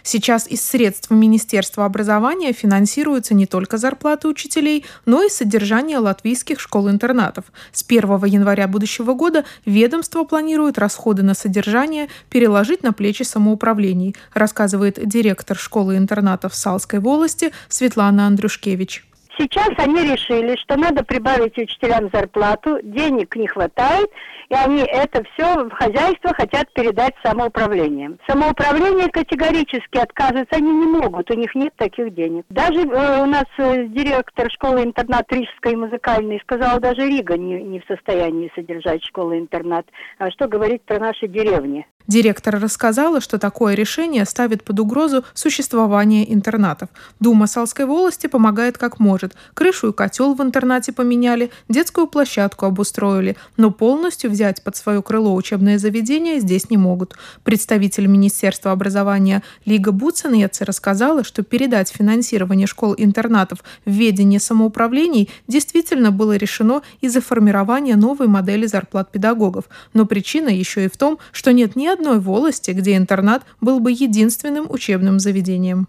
Сейчас из средств Министерства образования финансируются не только зарплаты учителей, но и содержание латвийских школ-интернатов. С 1 января будущего года ведомство планирует расходы на содержание переложить на плечи самоуправлений, рассказывает директор школы-интернатов Салской волости Светлана Андрюшкевич. Сейчас они решили, что надо прибавить учителям зарплату, денег не хватает, и они это все в хозяйство хотят передать самоуправлением. Самоуправление категорически отказывается, они не могут, у них нет таких денег. Даже у нас директор школы-интернат Рижской музыкальной сказал, даже Рига не в состоянии содержать школу-интернат. А что говорить про наши деревни? Директор рассказала, что такое решение ставит под угрозу существование интернатов. Дума Салской волости помогает как может. Крышу и котел в интернате поменяли, детскую площадку обустроили, но полностью взять под свое крыло учебное заведение здесь не могут. Представитель Министерства образования Лига Буценец рассказала, что передать финансирование школ-интернатов в ведение самоуправлений действительно было решено из-за формирования новой модели зарплат педагогов. Но причина еще и в том, что нет ни одной волости, где интернат был бы единственным учебным заведением.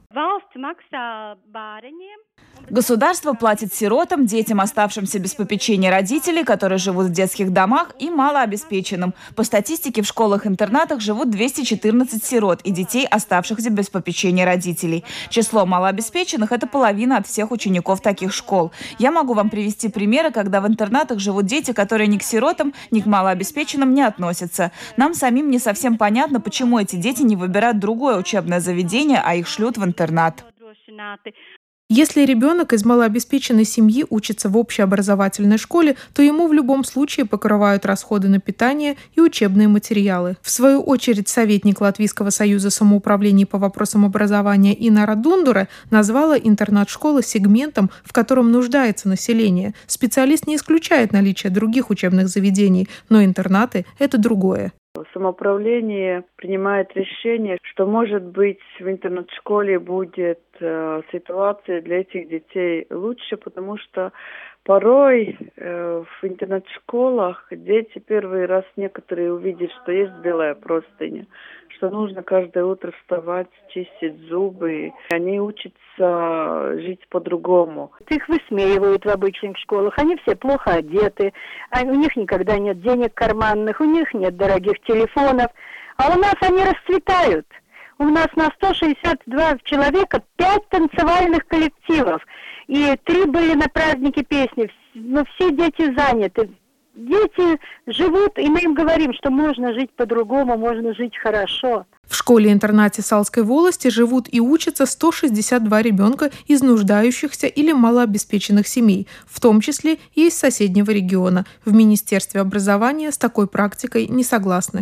Государство платит сиротам, детям, оставшимся без попечения родителей, которые живут в детских домах, и малообеспеченным. По статистике, в школах-интернатах живут 214 сирот и детей, оставшихся без попечения родителей. Число малообеспеченных – это половина от всех учеников таких школ. Я могу вам привести примеры, когда в интернатах живут дети, которые ни к сиротам, ни к малообеспеченным не относятся. Нам самим не совсем понятно, почему эти дети не выбирают другое учебное заведение, а их шлют в интернат. Если ребенок из малообеспеченной семьи учится в общеобразовательной школе, то ему в любом случае покрывают расходы на питание и учебные материалы. В свою очередь, советник Латвийского союза самоуправлений по вопросам образования Инара Дундура назвала интернат-школы сегментом, в котором нуждается население. Специалист не исключает наличие других учебных заведений, но интернаты – это другое. Самоуправление принимает решение, что, может быть, в интернет-школе будет ситуация для этих детей лучше, потому что порой в интернет-школах дети первый раз некоторые увидят, что есть белая простыня, что нужно каждое утро вставать, чистить зубы. Они учатся жить по-другому. Их высмеивают в обычных школах. Они все плохо одеты. У них никогда нет денег карманных, у них нет дорогих телефонов. А у нас они расцветают. У нас на 162 человека 5 танцевальных коллективов. И 3 были на празднике песни. Но все дети заняты. Дети живут, и мы им говорим, что можно жить по-другому, можно жить хорошо. В школе-интернате Салской волости живут и учатся 162 ребенка из нуждающихся или малообеспеченных семей, в том числе и из соседнего региона. В Министерстве образования с такой практикой не согласны.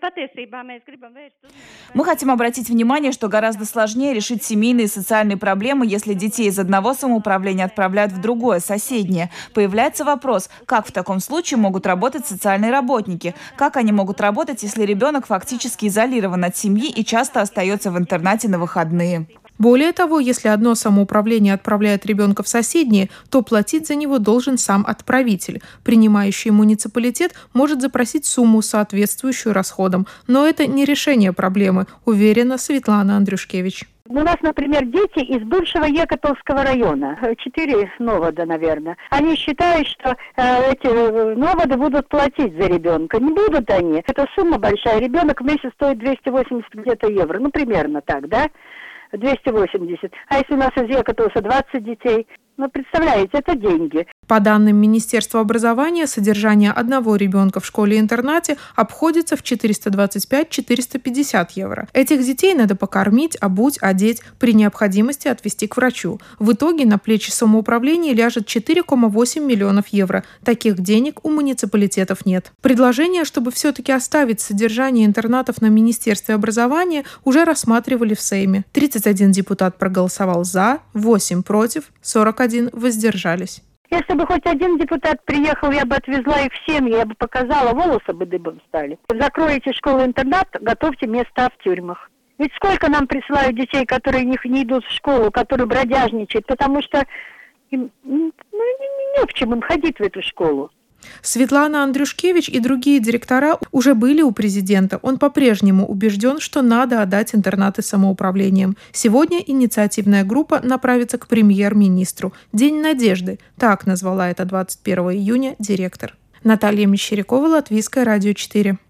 Мы хотим обратить внимание, что гораздо сложнее решить семейные и социальные проблемы, если детей из одного самоуправления отправляют в другое, соседнее. Появляется вопрос, как в таком случае могут работать социальные работники? Как они могут работать, если ребенок фактически изолирован от семьи и часто остается в интернате на выходные? Более того, если одно самоуправление отправляет ребенка в соседнее, то платить за него должен сам отправитель. Принимающий муниципалитет может запросить сумму, соответствующую расходам. Но это не решение проблемы, уверена Светлана Андрюшкевич. У нас, например, дети из бывшего Екатеринского района, 4 новода, наверное. Они считают, что эти новоды будут платить за ребенка. Не будут они. Это сумма большая. Ребенок в месяц стоит 280 где-то евро. Ну, примерно так, да? 280. А если у нас из Екатеринбурга 20 детей? Ну, представляете, это деньги. По данным Министерства образования, содержание одного ребенка в школе-интернате обходится в 425-450 евро. Этих детей надо покормить, обуть, одеть, при необходимости отвезти к врачу. В итоге на плечи самоуправления ляжет 4,8 миллионов евро. Таких денег у муниципалитетов нет. Предложение, чтобы все-таки оставить содержание интернатов на Министерстве образования, уже рассматривали в Сейме. 31 депутат проголосовал за, 8 против, 41 воздержались. Если бы хоть один депутат приехал, я бы отвезла их в семьи, я бы показала, волосы бы дыбом стали. Закроете школу-интернат, готовьте места в тюрьмах. Ведь сколько нам присылают детей, которые не идут в школу, которые бродяжничают, потому что им, не в чем им ходить в эту школу. Светлана Андрюшкевич и другие директора уже были у президента. Он по-прежнему убежден, что надо отдать интернаты самоуправлением. Сегодня инициативная группа направится к премьер-министру. «День надежды» – так назвала это 21 июня директор. Наталья Мещерякова, Латвийское радио 4.